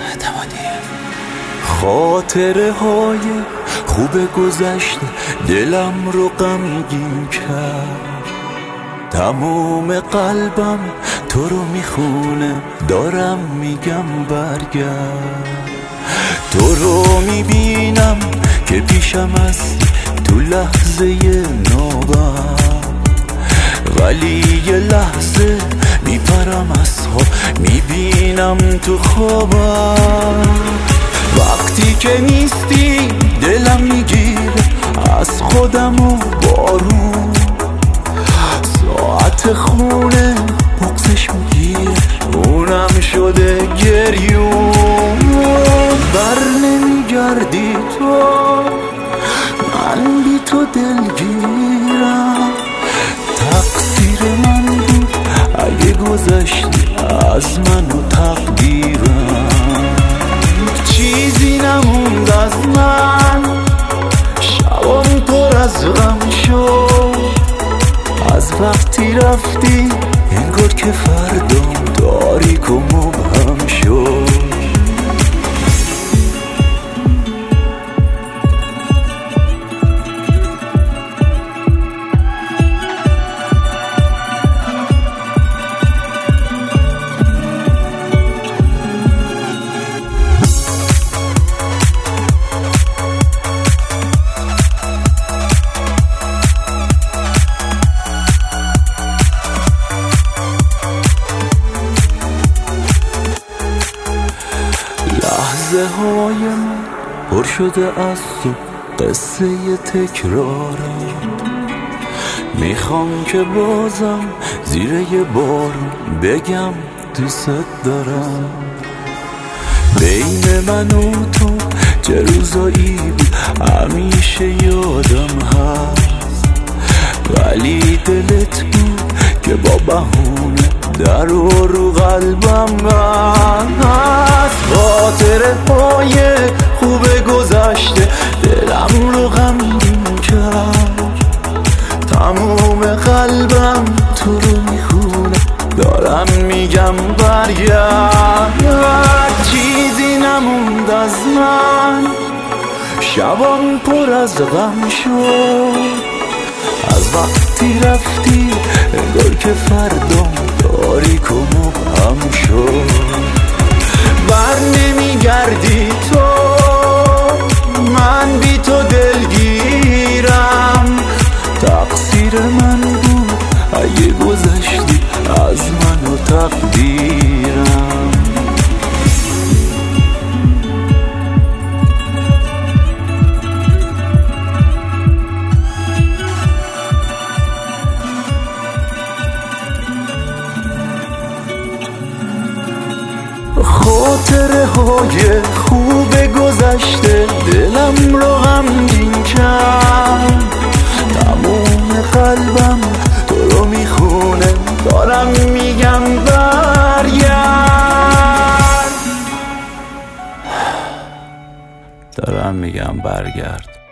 خاطره های خوب گذشته دلم رو غمگین کرد. تموم قلبم تو رو میخونه، دارم میگم برگرد. تو رو میبینم که پیشم هستی تو لحظه نوبت، ولی یه لحظه میپرم از خواب، میبینم تو خوابم. وقتی که نیستی دلم میگیره از خودم و بارون، ساعت خونه بغزش میگیره اونم شده گریون. بر نمیگردی تو، من بی تو دلگیرم. تقصیر من بود اگه گذشتی از من و تقدیرم. چیزی نموند از من، شبام پر از غم شد. از وقتی رفتی انگار که فردام تاریک و مبهم شد. لحظه های من پر شده از تو قصه تکرارم. میخوام که بازم زیر یه بارون بگم دوست دارم. بین من و تو چه روزایی بود همیشه یادم هست، ولی دلت بود که با بهونه در رو قلبم هست. خاطره های خوب گذشته دلم رو غمگین کرد. تموم قلبم تو رو میخونه، دارم میگم برگرد. چیزی نموند از من، شبام پر از غم شد. از وقتی رفتی انگار که فردام تاریک و مبهم شد. بر نمیگردی تو، من بی تو دلگیرم. تقصیر من بود اگه گذشتی از من و تقدیرم. خاطره های خوب گذشته دلم رو غمگین کرد. تموم قلبم تو رو میخونه، دارم میگم برگرد.